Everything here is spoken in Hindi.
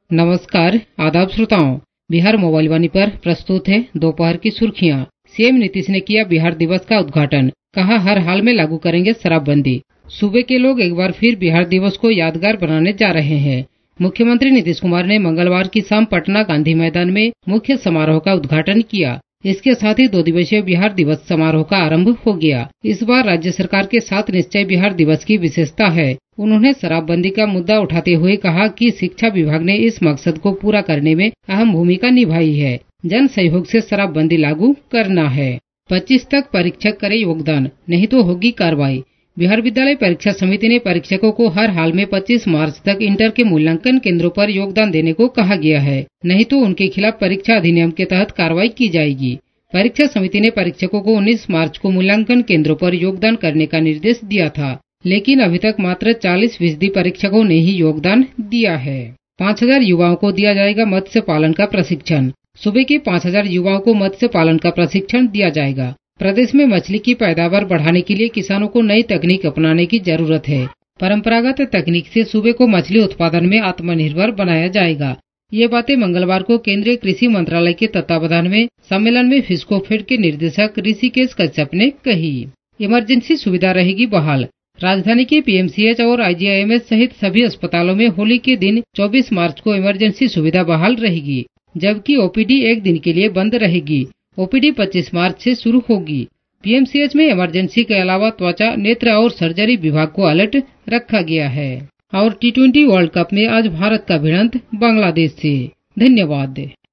नमस्कार, आदाब श्रोताओं। बिहार मोबाइल वाणी पर प्रस्तुत है दोपहर की सुर्खियां। सीएम नीतीश ने किया बिहार दिवस का उद्घाटन, कहा हर हाल में लागू करेंगे शराबबंदी। सूबे के लोग एक बार फिर बिहार दिवस को यादगार बनाने जा रहे हैं। मुख्यमंत्री नीतीश कुमार ने मंगलवार की शाम पटना गांधी मैदान में मुख्य समारोह का उद्घाटन किया। इसके साथ ही 2 दिवसीय बिहार दिवस समारोह का आरंभ हो गया। इस बार राज्य सरकार के 7 निश्चय बिहार दिवस की विशेषता है। उन्होंने शराबबंदी का मुद्दा उठाते हुए कहा कि शिक्षा विभाग ने इस मकसद को पूरा करने में अहम भूमिका निभाई है। जन सहयोग से शराबबंदी लागू करना है। 25 तक परीक्षक करे योगदान, नहीं तो होगी कार्रवाई। बिहार विद्यालय परीक्षा समिति ने परीक्षकों को हर हाल में 25 मार्च तक इंटर के मूल्यांकन केंद्रों पर योगदान देने को कहा गया है, नहीं तो उनके खिलाफ परीक्षा अधिनियम के तहत कार्रवाई की जाएगी। परीक्षा समिति ने परीक्षकों को 19 मार्च को मूल्यांकन केंद्रों पर योगदान करने का निर्देश दिया था, लेकिन अभी तक मात्र 40% परीक्षकों ने ही योगदान दिया है। 5000 युवाओं को दिया जाएगा मत्स्य पालन का प्रशिक्षण। सूबे के 5000 युवाओं को मत्स्य पालन का प्रशिक्षण दिया जाएगा। प्रदेश में मछली की पैदावार बढ़ाने के लिए किसानों को नई तकनीक अपनाने की जरूरत है। परंपरागत तकनीक से सूबे को मछली उत्पादन में आत्मनिर्भर बनाया जाएगा। ये बातें मंगलवार को केंद्रीय कृषि मंत्रालय के तत्वावधान में सम्मेलन में फिस्कोफेड के निदेशक ऋषिकेश कश्यप ने कही। इमरजेंसी सुविधा रहेगी बहाल। राजधानी के पीएमसीएच और आईजीआईएमएस सहित सभी अस्पतालों में होली के दिन 24 मार्च को इमरजेंसी सुविधा बहाल रहेगी, जबकि ओपीडी एक दिन के लिए बंद रहेगी। ओपीडी 25 मार्च से शुरू होगी। पीएमसीएच में इमरजेंसी के अलावा त्वचा, नेत्र और सर्जरी विभाग को अलर्ट रखा गया है। और T20 वर्ल्ड कप में आज भारत का भिड़ंत बांग्लादेश से। धन्यवाद।